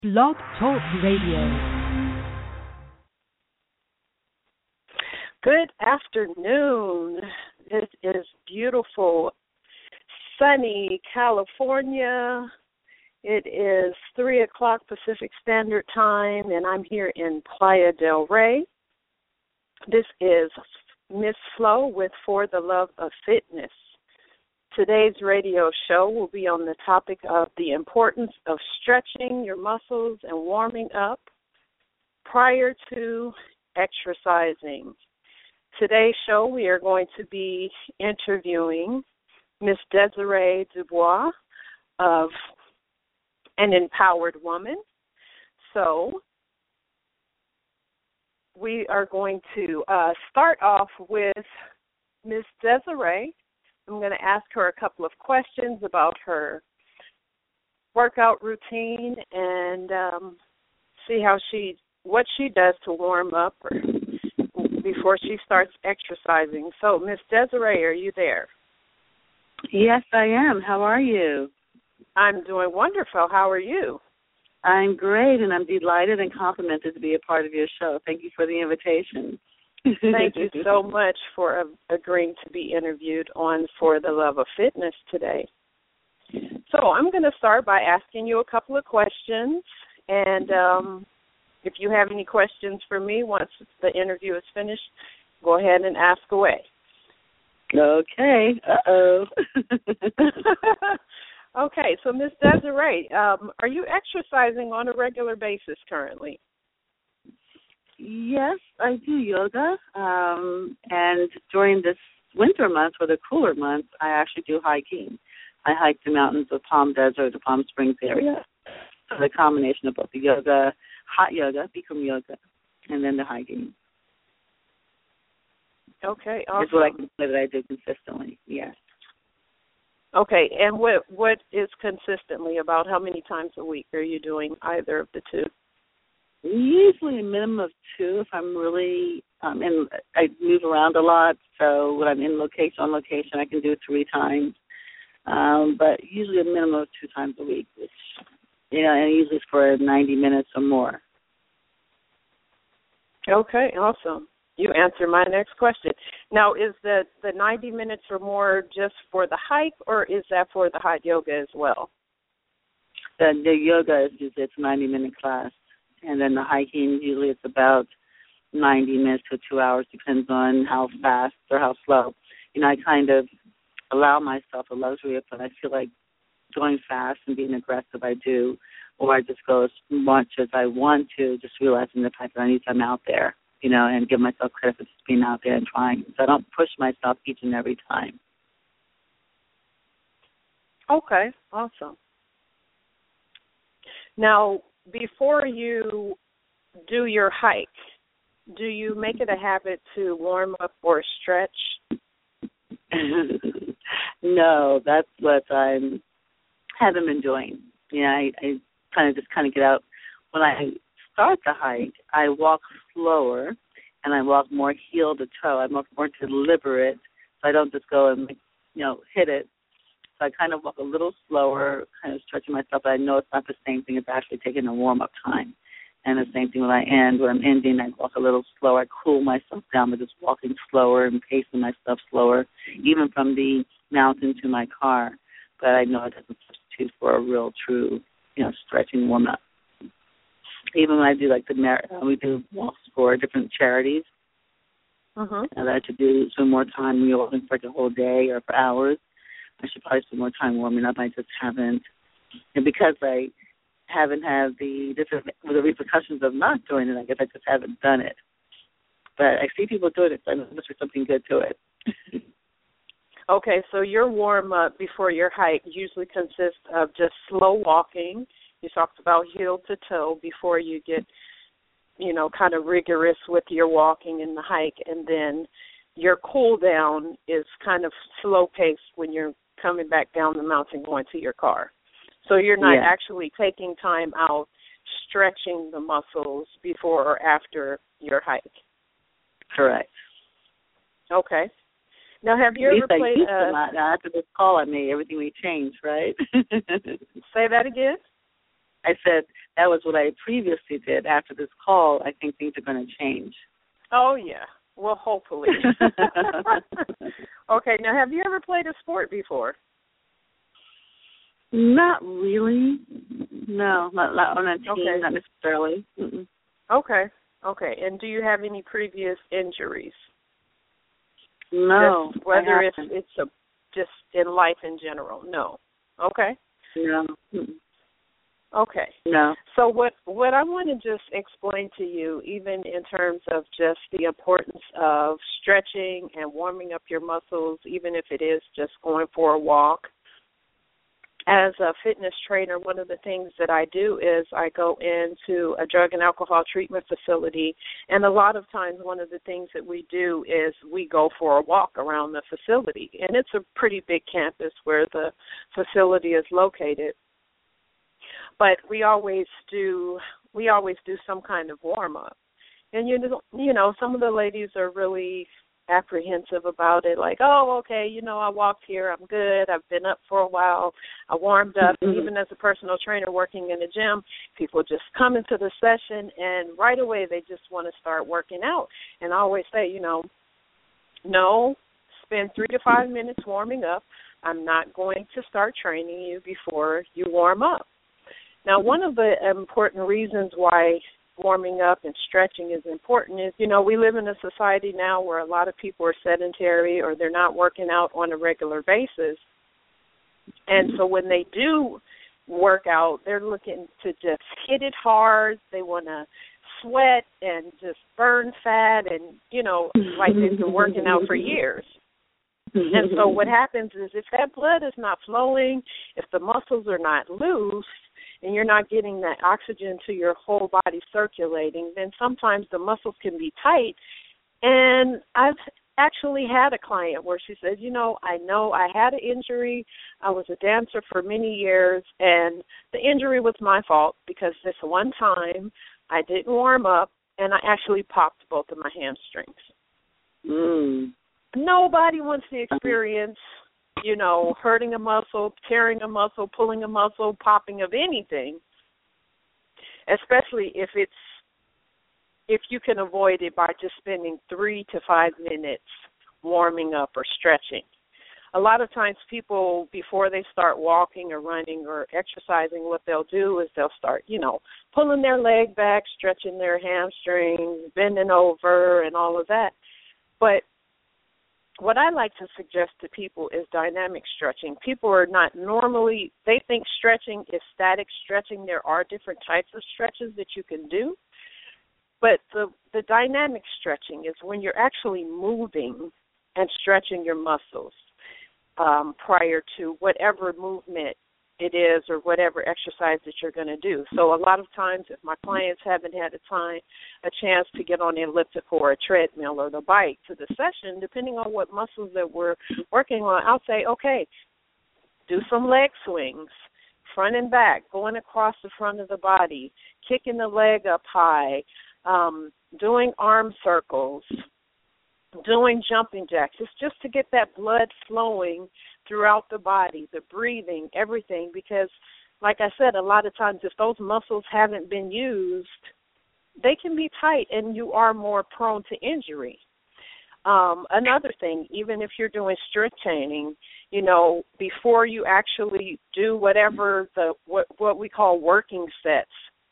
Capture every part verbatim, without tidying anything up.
Blog Talk Radio. Good afternoon. It is beautiful, sunny California. It is three o'clock Pacific Standard Time, and I'm here in Playa del Rey. This is Miss Flo with For the Love of Fitness. Today's radio show will be on the topic of the importance of stretching your muscles and warming up prior to exercising. Today's show, we are going to be interviewing Miss Desiree Dubois of An Empowered Woman. So we are going to uh, start off with Miss Desiree. I'm going to ask her a couple of questions about her workout routine and um, see how she, what she does to warm up or before she starts exercising. So, Miss Desiree, are you there? Yes, I am. How are you? I'm doing wonderful. How are you? I'm great, and I'm delighted and complimented to be a part of your show. Thank you for the invitation. Thank you so much for uh, agreeing to be interviewed on For the Love of Fitness today. So I'm going to start by asking you a couple of questions, and um, if you have any questions for me once the interview is finished, go ahead and ask away. Okay. Uh-oh. Okay, so Miz Desiree, um, are you exercising on a regular basis currently? Yes, I do yoga, um, and during this winter months or the cooler months, I actually do hiking. I hike the mountains of Palm Desert, the Palm Springs area. So the combination of both the yoga, hot yoga, Bikram yoga, and then the hiking. Okay, awesome. Is what I can say that I do consistently, yes. Okay, and what what is consistently about how many times a week are you doing either of the two? Usually a minimum of two if I'm really, um, in, I move around a lot, so when I'm in location, on location, I can do three times. Um, but usually a minimum of two times a week, which, you know, and usually it's for ninety minutes or more. Okay, awesome. You answered my next question. Now, is the, the ninety minutes or more just for the hike, or is that for the hot yoga as well? The, the yoga is usually it's a ninety-minute class. And then the hiking, usually it's about ninety minutes to two hours, depends on how fast or how slow. You know, I kind of allow myself a luxury of when I feel like going fast and being aggressive, I do, or I just go as much as I want to, just realizing the fact that I need time out there, you know, and give myself credit for just being out there and trying. So I don't push myself each and every time. Okay, awesome. Now, before you do your hike, do you make it a habit to warm up or stretch? No, that's what I haven't been doing. Yeah, I, I kind of just kind of get out. When I start the hike, I walk slower and I walk more heel to toe. I'm more, more deliberate, so I don't just go and, you know, hit it. So I kind of walk a little slower, kind of stretching myself, but I know it's not the same thing as actually taking a warm-up time. And the same thing when I end. When I'm ending, I walk a little slower. I cool myself down by just walking slower and pacing myself slower, even from the mountain to my car. But I know it doesn't substitute for a real, true, you know, stretching warm-up. Even when I do, like, the mar- uh, we do walks for different charities. Mm-hmm. And I like to do some more time when you're walking for like a whole day or for hours. I should probably spend more time warming up. I just haven't. And because I haven't had the different the repercussions of not doing it, I guess I just haven't done it. But I see people doing it, so I know there's something good to it. Okay, so your warm-up before your hike usually consists of just slow walking. You talked about heel to toe before you get, you know, kind of rigorous with your walking in the hike, and then your cool down is kind of slow paced when you're coming back down the mountain going to your car. So you're not yeah. actually taking time out stretching the muscles before or after your hike. Correct. Okay. Now, have you ever played? Uh, not. Now, after this call I made, everything we changed, right? Say that again. I said that was what I previously did. After this call, I think things are going to change. Oh, yeah. Well, hopefully. Okay, now have you ever played a sport before? Not really. No, not, not on a team, okay. not necessarily. Mm-mm. Okay, okay. And do you have any previous injuries? No, just whether I it's haven't. it's a just in life in general. No. Okay. No. Mm-mm. Okay. No. So what what I want to just explain to you, even in terms of just the importance of stretching and warming up your muscles, even if it is just going for a walk. As a fitness trainer, one of the things that I do is I go into a drug and alcohol treatment facility, and a lot of times one of the things that we do is we go for a walk around the facility, and it's a pretty big campus where the facility is located. But we always do we always do some kind of warm up, and you know you know some of the ladies are really apprehensive about it, like, oh, okay, you know, I walked here, I'm good, I've been up for a while, I warmed up. Mm-hmm. And even as a personal trainer working in the gym, people just come into the session and right away they just want to start working out. And I always say, you know, no, spend three to five minutes warming up. I'm not going to start training you before you warm up. Now, one of the important reasons why warming up and stretching is important is, you know, we live in a society now where a lot of people are sedentary or they're not working out on a regular basis. And so when they do work out, they're looking to just hit it hard. They want to sweat and just burn fat and, you know, like they've been working out for years. And so what happens is if that blood is not flowing, if the muscles are not loose, and you're not getting that oxygen to your whole body circulating, then sometimes the muscles can be tight. And I've actually had a client where she said, you know, I know I had an injury. I was a dancer for many years, and the injury was my fault because this one time I didn't warm up, and I actually popped both of my hamstrings. Mm. Nobody wants to experience, you know, hurting a muscle, tearing a muscle, pulling a muscle, popping of anything, especially if it's if you can avoid it by just spending three to five minutes warming up or stretching. A lot of times people, before they start walking or running or exercising, what they'll do is they'll start, you know, pulling their leg back, stretching their hamstrings, bending over and all of that. But what I like to suggest to people is dynamic stretching. People are not normally, they think stretching is static stretching. There are different types of stretches that you can do. But the, the dynamic stretching is when you're actually moving and stretching your muscles um, prior to whatever movement it is or whatever exercise that you're going to do. So a lot of times if my clients haven't had a time, a chance to get on the elliptical or a treadmill or the bike to the session, depending on what muscles that we're working on, I'll say, okay, do some leg swings, front and back, going across the front of the body, kicking the leg up high, um, doing arm circles, doing jumping jacks. It's just to get that blood flowing throughout the body, the breathing, everything, because like I said, a lot of times if those muscles haven't been used, they can be tight and you are more prone to injury. Um, another thing, even if you're doing strength training, you know, before you actually do whatever the what, what we call working sets,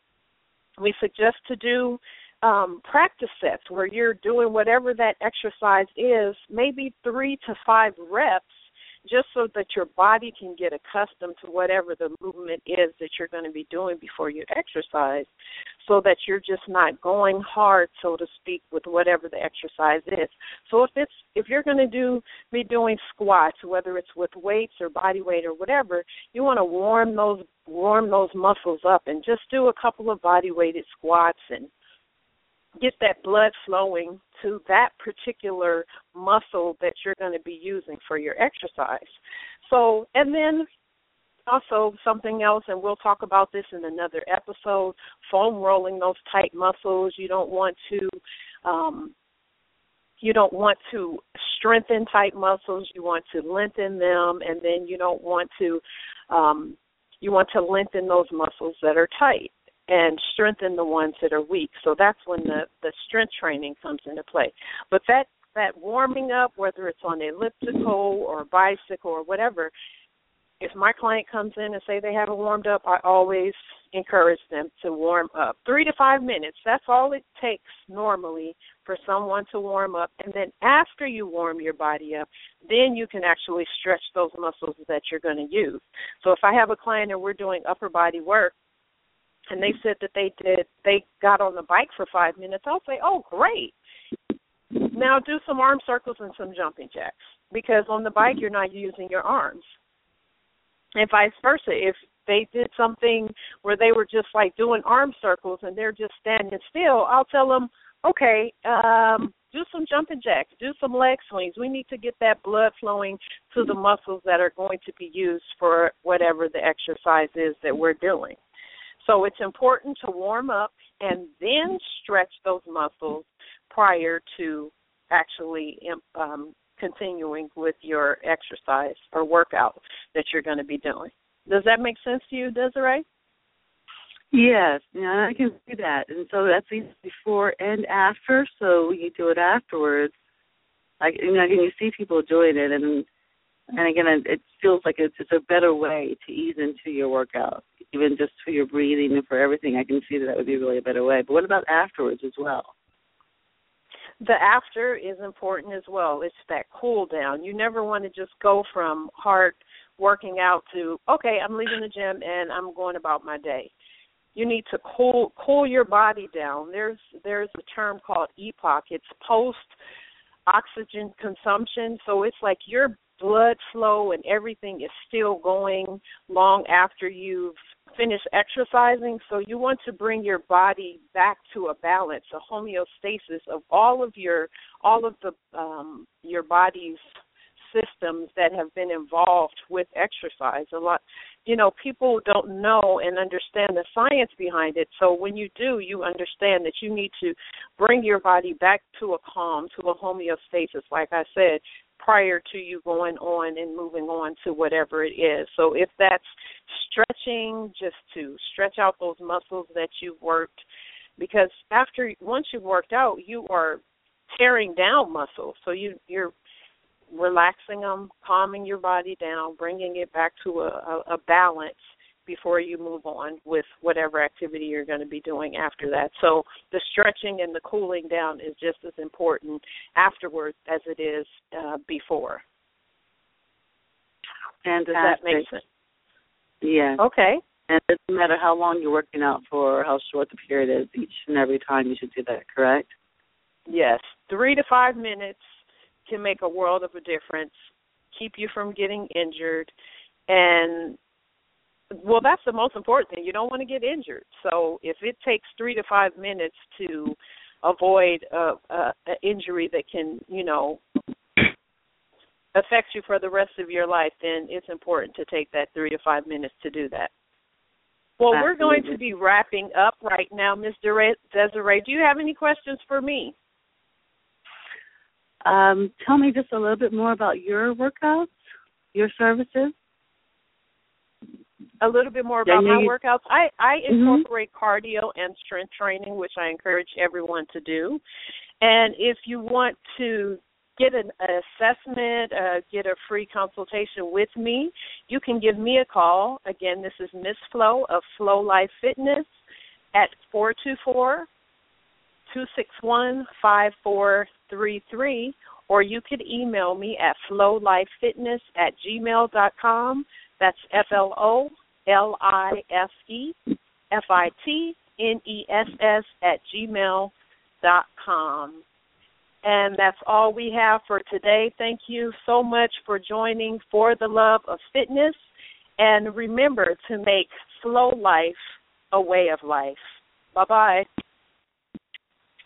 we suggest to do um, practice sets where you're doing whatever that exercise is, maybe three to five reps, just so that your body can get accustomed to whatever the movement is that you're going to be doing before you exercise, so that you're just not going hard, so to speak, with whatever the exercise is. So if it's if you're going to do be doing squats, whether it's with weights or body weight or whatever, you want to warm those warm those muscles up and just do a couple of body weighted squats and get that blood flowing to that particular muscle that you're going to be using for your exercise. So, and then also something else, and we'll talk about this in another episode, foam rolling those tight muscles. You don't want to, um, you don't want to strengthen tight muscles. You want to lengthen them, and then you don't want to, um, you want to lengthen those muscles that are tight. and strengthen the ones that are weak. So that's when the, the strength training comes into play. But that, that warming up, whether it's on the elliptical or bicycle or whatever, if my client comes in and say they haven't warmed up, I always encourage them to warm up. Three to five minutes, that's all it takes normally for someone to warm up. And then after you warm your body up, then you can actually stretch those muscles that you're going to use. So if I have a client and we're doing upper body work, and they said that they did, they got on the bike for five minutes, I'll say, oh, great. Now do some arm circles and some jumping jacks, because on the bike you're not using your arms. And vice versa, if they did something where they were just like doing arm circles and they're just standing still, I'll tell them, okay, um, do some jumping jacks, do some leg swings. We need to get that blood flowing to the muscles that are going to be used for whatever the exercise is that we're doing. So it's important to warm up and then stretch those muscles prior to actually um, continuing with your exercise or workout that you're going to be doing. Does that make sense to you, Desiree? Yes, yeah, I can see that. And so that's before and after, so you do it afterwards. Like, you know, you see people doing it, and and again, it feels like it's, it's a better way to ease into your workout, even just for your breathing and for everything. I can see that that would be really a better way. But what about afterwards as well? The after is important as well. It's that cool down. You never want to just go from hard working out to, okay, I'm leaving the gym and I'm going about my day. You need to cool cool your body down. There's there's a term called E P O C. It's post-oxygen consumption. So it's like your blood flow and everything is still going long after you've finished exercising. So you want to bring your body back to a balance, a homeostasis of all of your all of the um, your body's systems that have been involved with exercise. A lot, you know, people don't know and understand the science behind it. So when you do, you understand that you need to bring your body back to a calm, to a homeostasis, like I said, prior to you going on and moving on to whatever it is. So if that's stretching, just to stretch out those muscles that you've worked, because after, once you've worked out, you are tearing down muscles. So you, you're relaxing them, calming your body down, bringing it back to a, a, a balance before you move on with whatever activity you're going to be doing after that. So the stretching and the cooling down is just as important afterwards as it is uh, before. And does that make sense? Yeah. Okay. And it doesn't matter how long you're working out for or how short the period is, each and every time you should do that, correct? Yes. Three to five minutes can make a world of a difference, keep you from getting injured, and well, that's the most important thing. You don't want to get injured. So if it takes three to five minutes to avoid a, a, a injury that can, you know, affect you for the rest of your life, then it's important to take that three to five minutes to do that. Well, Absolutely. We're going to be wrapping up right now, Miz Desiree. Do you have any questions for me? Um, tell me just a little bit more about your workouts, your services. A little bit more about yeah, my you, workouts. I, I mm-hmm. incorporate cardio and strength training, which I encourage everyone to do. And if you want to get an assessment, uh, get a free consultation with me, you can give me a call. Again, this is Miss Flo of Flow Life Fitness at four two four, two six one, five four three three, or you could email me at flowlifefitness at gmail dot com. That's F L O L I F E F I T N E S S at gmail dot com. And that's all we have for today. Thank you so much for joining For the Love of Fitness. And remember to make Flow Life a way of life. Bye-bye.